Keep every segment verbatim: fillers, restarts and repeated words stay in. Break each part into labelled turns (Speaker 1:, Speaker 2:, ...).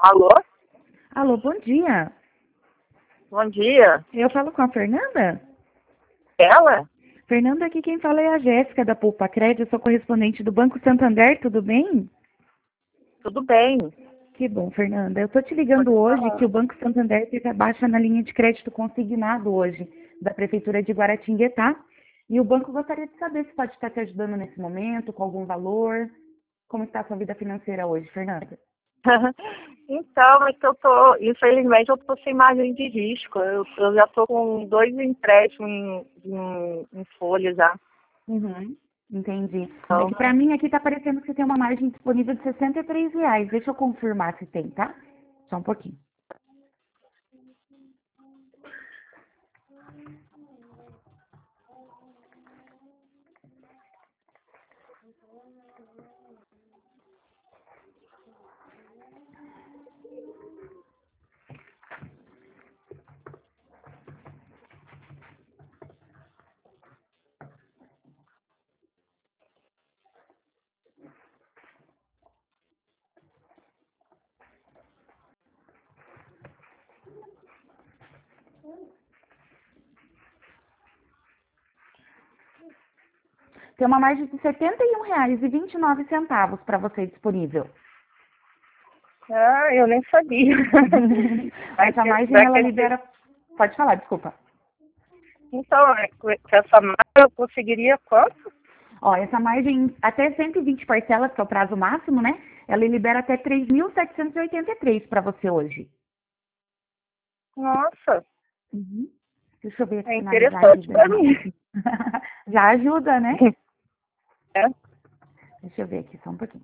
Speaker 1: Alô?
Speaker 2: Alô, bom dia.
Speaker 1: Bom dia.
Speaker 2: Eu falo com a Fernanda?
Speaker 1: Ela?
Speaker 2: Fernanda, aqui quem fala é a Jéssica da Poupa Crédito, eu sou correspondente do Banco Santander, tudo bem?
Speaker 1: Tudo bem.
Speaker 2: Que bom, Fernanda. Eu estou te ligando
Speaker 1: Pode
Speaker 2: hoje
Speaker 1: falar.
Speaker 2: que o Banco Santander teve a baixa na linha de crédito consignado hoje, da Prefeitura de Guaratinguetá. E o banco gostaria de saber se pode estar te ajudando nesse momento, com algum valor. Como está a sua vida financeira hoje, Fernanda?
Speaker 1: Então, é que eu tô, infelizmente, eu tô sem margem de risco. Eu, eu já tô com dois empréstimos em, em, em folha já.
Speaker 2: Uhum, entendi. É
Speaker 1: Então,
Speaker 2: que para mim aqui está aparecendo que você tem uma margem disponível de sessenta e três reais. Deixa eu confirmar se tem, tá? Só um pouquinho. Tem uma margem de setenta e um reais e vinte e nove centavos para você disponível.
Speaker 1: ah, eu nem sabia. Vai
Speaker 2: Essa
Speaker 1: ter-
Speaker 2: margem
Speaker 1: vai
Speaker 2: ela
Speaker 1: ter que-
Speaker 2: libera. Pode falar, desculpa.
Speaker 1: Então, é, com essa marca eu conseguiria quanto?
Speaker 2: Ó, essa margem até cento e vinte parcelas, que é o prazo máximo, né? Ela libera até três mil setecentos e oitenta e três para você hoje.
Speaker 1: Nossa,
Speaker 2: Uhum. Deixa eu ver aqui,
Speaker 1: é
Speaker 2: finalizar aqui
Speaker 1: interessante
Speaker 2: bem
Speaker 1: para mim.
Speaker 2: rápido. Já ajuda, né?
Speaker 1: É?
Speaker 2: Deixa eu ver aqui só um pouquinho.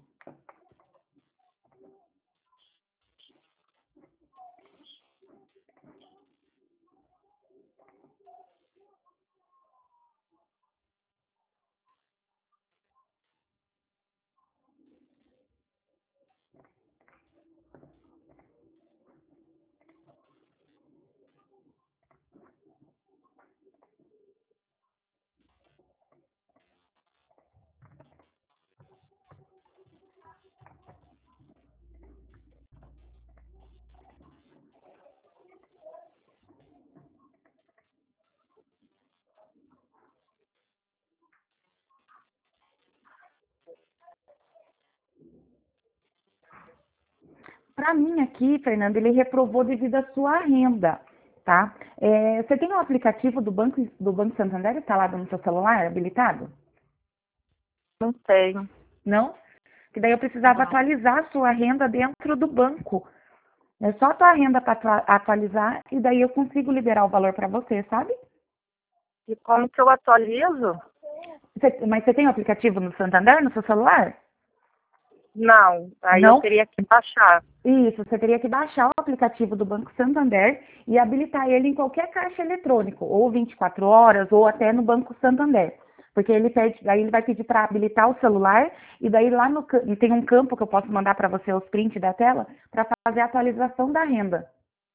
Speaker 2: Para mim aqui, Fernanda, ele reprovou devido à sua renda, tá? É, você tem o aplicativo do Banco, do Banco Santander instalado no seu celular, habilitado?
Speaker 1: Não tenho.
Speaker 2: Não? Que daí eu precisava
Speaker 1: Não.
Speaker 2: atualizar a sua renda dentro do banco. É só a tua renda para atualizar e daí eu consigo liberar o valor para você, sabe?
Speaker 1: E como que eu atualizo?
Speaker 2: Você- mas você tem o aplicativo no Santander, no seu celular?
Speaker 1: Não, aí eu
Speaker 2: Não?
Speaker 1: teria que baixar.
Speaker 2: Isso, você teria que baixar o aplicativo do Banco Santander e habilitar ele em qualquer caixa eletrônico, ou vinte e quatro horas, ou até no Banco Santander. Porque ele pede, aí ele vai pedir para habilitar o celular, e daí lá no ca- e tem um campo que eu posso mandar para você os prints da tela, para fazer a atualização da renda.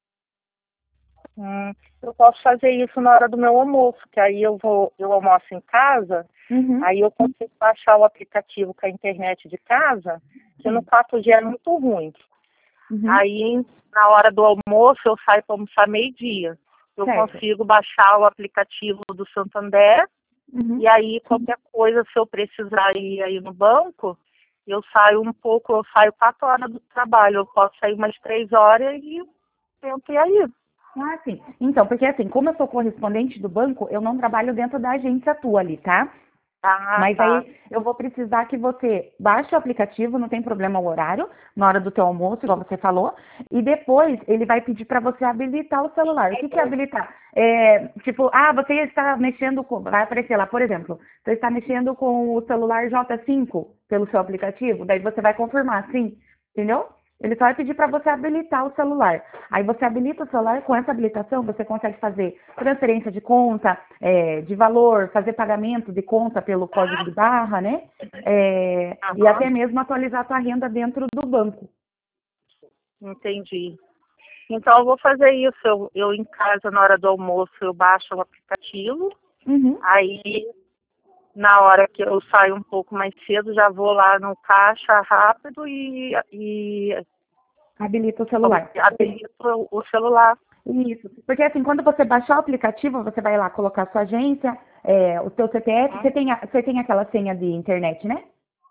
Speaker 1: Hum, eu posso fazer isso na hora do meu almoço, que aí eu vou, eu almoço em casa,
Speaker 2: Uhum,
Speaker 1: aí eu consigo baixar o aplicativo com a internet de casa, que no
Speaker 2: sim.
Speaker 1: quatro G é muito ruim.
Speaker 2: Uhum,
Speaker 1: Aí, na hora do almoço, eu saio para almoçar meio-dia. Eu
Speaker 2: certo.
Speaker 1: consigo baixar o aplicativo do Santander,
Speaker 2: Uhum.
Speaker 1: e aí qualquer coisa, se eu precisar ir aí no banco, eu saio um pouco, eu saio quatro horas do trabalho, eu posso sair umas três horas e tento ir aí.
Speaker 2: Ah, sim. Então, porque assim, como eu sou correspondente do banco, eu não trabalho dentro da agência tua ali, tá?
Speaker 1: Ah,
Speaker 2: Mas
Speaker 1: tá.
Speaker 2: aí eu vou precisar que você baixe o aplicativo, não tem problema o horário, na hora do teu almoço, igual você falou, e depois ele vai pedir para você habilitar o celular. O que que é habilitar? É, tipo, ah, você está mexendo com, vai aparecer lá, por exemplo, você está mexendo com o celular J cinco pelo seu aplicativo, daí você vai confirmar, sim, entendeu? Ele só vai pedir para você habilitar o celular. Aí você habilita o celular, com essa habilitação você consegue fazer transferência de conta, é, de valor, fazer pagamento de conta pelo código de barra, né? É, e
Speaker 1: Aham,
Speaker 2: até mesmo atualizar a tua renda dentro do banco.
Speaker 1: entendi. Então eu vou fazer isso. Eu, eu em casa, na hora do almoço, eu baixo o aplicativo.
Speaker 2: Uhum.
Speaker 1: Aí, na hora que eu saio um pouco mais cedo, já vou lá no caixa rápido e, e
Speaker 2: Habilita o celular.
Speaker 1: Habilito o celular.
Speaker 2: Isso. Porque assim, quando você baixar o aplicativo, você vai lá colocar a sua agência, é, o seu C P F, você tem, a- você tem aquela senha de internet, né?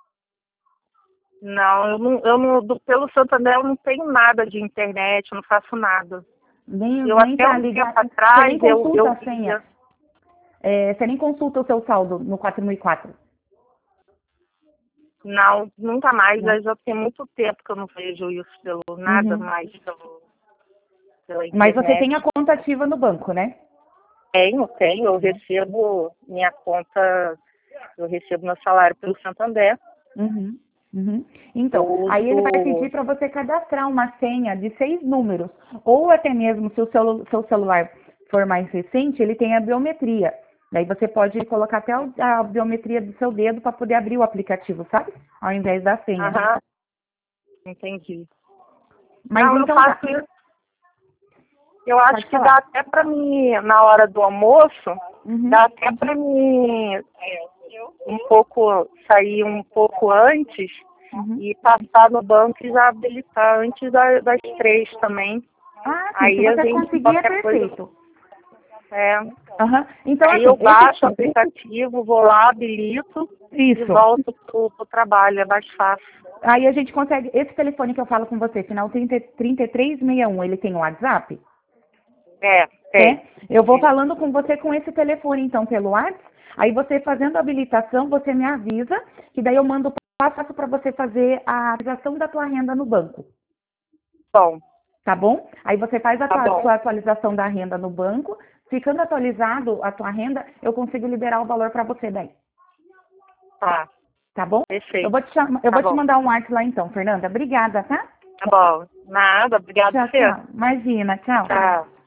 Speaker 1: Não, eu não, eu não, do- pelo Santander eu não tenho nada de internet, eu não faço nada.
Speaker 2: Nem,
Speaker 1: Eu
Speaker 2: nem
Speaker 1: até
Speaker 2: pra
Speaker 1: um
Speaker 2: ligar,
Speaker 1: tempo
Speaker 2: você nem
Speaker 1: atrás eu,
Speaker 2: consulta
Speaker 1: eu
Speaker 2: a senha.
Speaker 1: via.
Speaker 2: É, você nem consulta o seu saldo no quatro mil e quatro.
Speaker 1: Não, nunca mais.
Speaker 2: Não.
Speaker 1: Eu já tem muito tempo que eu não vejo isso pelo nada
Speaker 2: Uhum.
Speaker 1: mais pelo, pela
Speaker 2: Mas você tem a
Speaker 1: internet.
Speaker 2: conta ativa no banco, né?
Speaker 1: Tenho, tenho, eu recebo minha conta, eu recebo meu salário pelo Santander.
Speaker 2: Uhum. Uhum.
Speaker 1: Eu
Speaker 2: Então, aí ele vai
Speaker 1: uso.
Speaker 2: pedir para você cadastrar uma senha de seis números, ou até mesmo se o seu, seu celular for mais recente, ele tem a biometria. Daí você pode colocar até o- a biometria do seu dedo para poder abrir o aplicativo, sabe? Ao invés da senha.
Speaker 1: Aham, entendi.
Speaker 2: Mas
Speaker 1: Não, eu
Speaker 2: então tá.
Speaker 1: faço isso. Eu acho
Speaker 2: Pode
Speaker 1: que dá
Speaker 2: falar.
Speaker 1: até para mim, na hora do almoço,
Speaker 2: Uhum.
Speaker 1: dá até para mim um pouco, sair um pouco antes
Speaker 2: Uhum.
Speaker 1: e passar no banco e já habilitar antes da- das três também.
Speaker 2: Ah, sim, se
Speaker 1: Aí a
Speaker 2: você
Speaker 1: gente,
Speaker 2: conseguir é
Speaker 1: qualquer coisa,
Speaker 2: perfeito.
Speaker 1: é.
Speaker 2: Aham. Então,
Speaker 1: Aí
Speaker 2: assim,
Speaker 1: eu baixo o
Speaker 2: esse...
Speaker 1: aplicativo, vou lá, habilito e
Speaker 2: Isso.
Speaker 1: volto pro, pro trabalho, é mais fácil.
Speaker 2: Aí a gente consegue... Esse telefone que eu falo com você, final trinta, trinta e três sessenta e um, ele tem o WhatsApp?
Speaker 1: É, tem.
Speaker 2: É. Eu vou falando com você com esse telefone, então, pelo WhatsApp. Aí você fazendo a habilitação, você me avisa, que daí eu mando o passo a passo para você fazer a atualização da tua renda no banco.
Speaker 1: Bom,
Speaker 2: Tá bom? Aí você faz a
Speaker 1: tá
Speaker 2: tua,
Speaker 1: bom.
Speaker 2: sua atualização da renda no banco. Ficando atualizado a tua renda, eu consigo liberar o valor para você daí.
Speaker 1: Tá,
Speaker 2: Tá bom? Eu
Speaker 1: perfeito.
Speaker 2: vou te, cham- eu
Speaker 1: Tá
Speaker 2: vou te
Speaker 1: bom.
Speaker 2: mandar um WhatsApp lá então, Fernanda. Obrigada, tá?
Speaker 1: Tá bom. Nada, obrigado
Speaker 2: Tchau,
Speaker 1: por você.
Speaker 2: tchau. Imagina, tchau.
Speaker 1: Tchau.